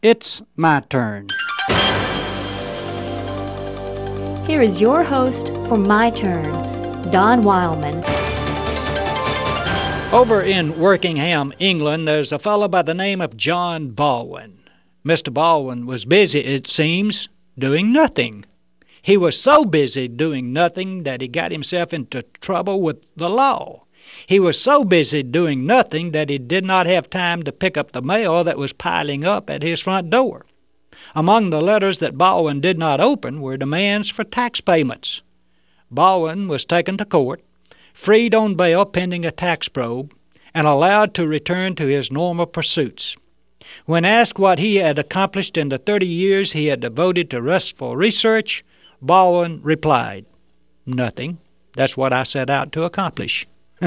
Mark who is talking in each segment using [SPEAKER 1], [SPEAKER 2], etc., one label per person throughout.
[SPEAKER 1] It's my turn.
[SPEAKER 2] Here is your host for My Turn, Don Wildman.
[SPEAKER 1] Over in Workingham, England, there's a fellow by the name of John Baldwin. Mr. Baldwin was busy, it seems, doing nothing. He was so busy doing nothing that he got himself into trouble with the law. He was so busy doing nothing that he did not have time to pick up the mail that was piling up at his front door. Among the letters that Baldwin did not open were demands for tax payments. Baldwin was taken to court, freed on bail pending a tax probe, and allowed to return to his normal pursuits. When asked what he had accomplished in the 30 years he had devoted to restful research, Baldwin replied, "Nothing. That's what I set out to accomplish."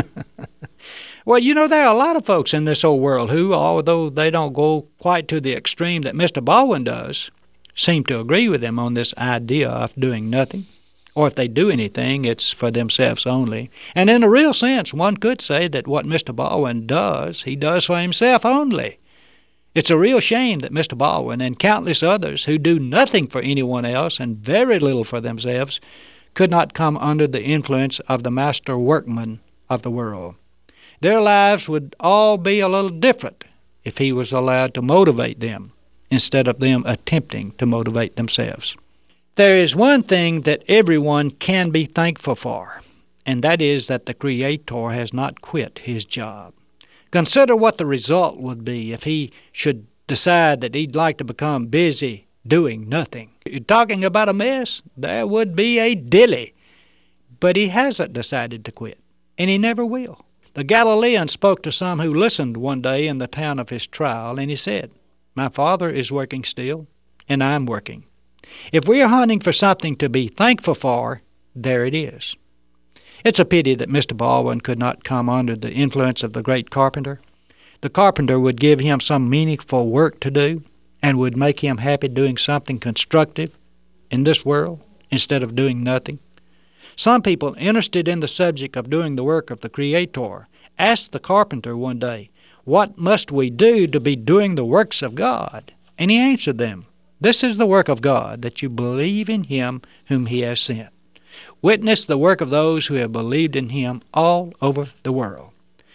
[SPEAKER 1] Well, there are a lot of folks in this old world who, although they don't go quite to the extreme that Mr. Baldwin does, seem to agree with him on this idea of doing nothing. Or if they do anything, it's for themselves only. And in a real sense, one could say that what Mr. Baldwin does, he does for himself only. It's a real shame that Mr. Baldwin and countless others who do nothing for anyone else and very little for themselves could not come under the influence of the master workman of the world. Their lives would all be a little different if he was allowed to motivate them instead of them attempting to motivate themselves. There is one thing that everyone can be thankful for, and that is that the Creator has not quit his job. Consider what the result would be if he should decide that he'd like to become busy doing nothing. You're talking about a mess? There would be a dilly. But he hasn't decided to quit, and he never will. The Galilean spoke to some who listened one day in the town of his trial, and he said, "My Father is working still, and I'm working. If we are hunting for something to be thankful for, there it is." It's a pity that Mr. Baldwin could not come under the influence of the great carpenter. The carpenter would give him some meaningful work to do and would make him happy doing something constructive in this world instead of doing nothing. Some people interested in the subject of doing the work of the Creator asked the carpenter one day, "What must we do to be doing the works of God?" And he answered them, "This is the work of God, that you believe in him whom he has sent. Witness the work of those who have believed in him all over the world."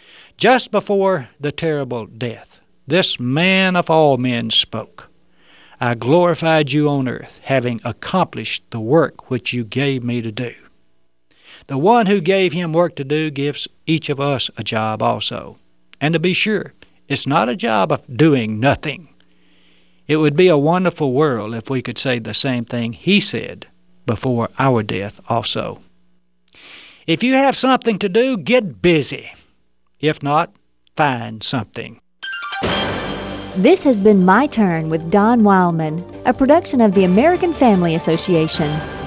[SPEAKER 1] Just before the terrible death, this man of all men spoke, "I glorified you on earth, having accomplished the work which you gave me to do." The one who gave him work to do gives each of us a job also. And to be sure, it's not a job of doing nothing. It would be a wonderful world if we could say the same thing he said before our death also. If you have something to do, get busy. If not, find something.
[SPEAKER 2] This has been My Turn with Don Wildman, a production of the American Family Association.